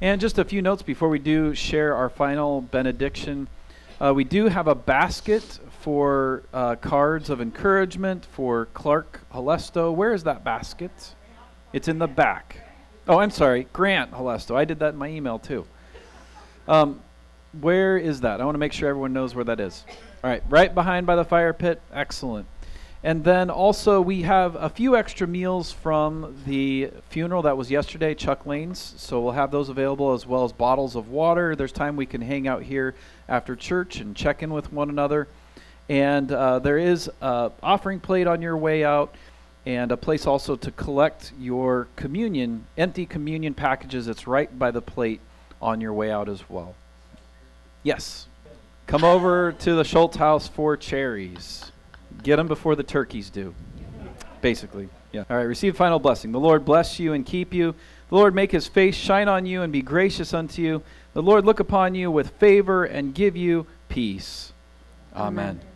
And just a few notes before we do share our final benediction. We do have a basket for cards of encouragement for Clark Halesto. Where is that basket? It's in the back. Oh, I'm sorry, Grant Halesto. I did that in my email too. Where is that? I want to make sure everyone knows where that is. All right, right behind by the fire pit. Excellent. And then also we have a few extra meals from the funeral that was yesterday, Chuck Lane's. So we'll have those available as well as bottles of water. There's time we can hang out here after church and check in with one another. And there is an offering plate on your way out and a place also to collect your communion, empty communion packages. It's right by the plate on your way out as well. Yes. Come over to the Schultz house for cherries. Get them before the turkeys do, basically. Yeah. All right, receive final blessing. The Lord bless you and keep you. The Lord make his face shine on you and be gracious unto you. The Lord look upon you with favor and give you peace. Amen.